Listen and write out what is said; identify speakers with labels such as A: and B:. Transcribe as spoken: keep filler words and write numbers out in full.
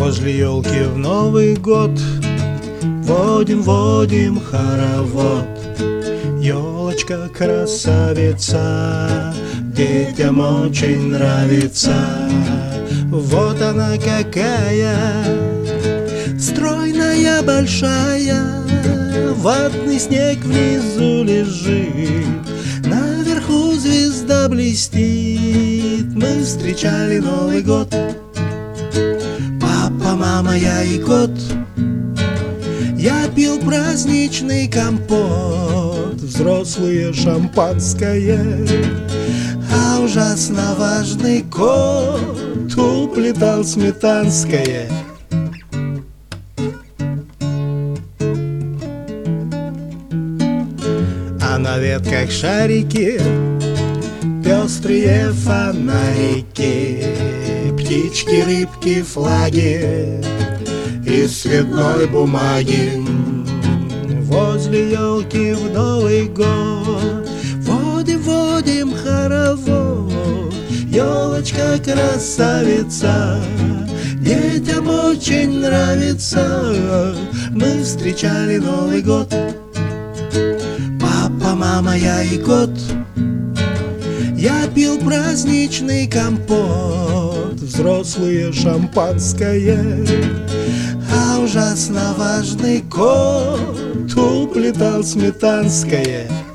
A: Возле елки в Новый год водим, водим хоровод. Елочка красавица, детям очень нравится. Вот она какая, стройная, большая. Ватный снег внизу лежит, наверху звезда блестит. Мы встречали Новый год, папа, мама, я и кот. Я пил праздничный компот, взрослые шампанское, а ужасно важный кот уплетал сметанское. А на ветках шарики, пестрые фонарики, птички, рыбки, флаги из цветной бумаги. Возле елки в Новый год водим, водим хоровод. Елочка красавица, детям очень нравится. Мы встречали Новый год, папа, мама, я и кот. Я пил праздничный компот, взрослые шампанское, а ужасно важный кот уплетал сметанское.